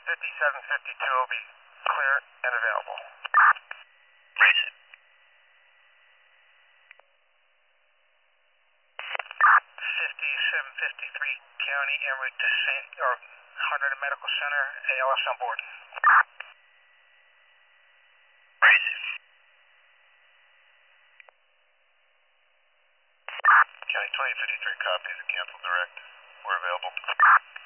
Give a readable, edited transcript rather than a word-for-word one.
5752 will be clear and available. Raise it. 5753 County en route to Harnett Medical Center, ALS on board. Raise it. County 2053 copies, cancel direct. We're available.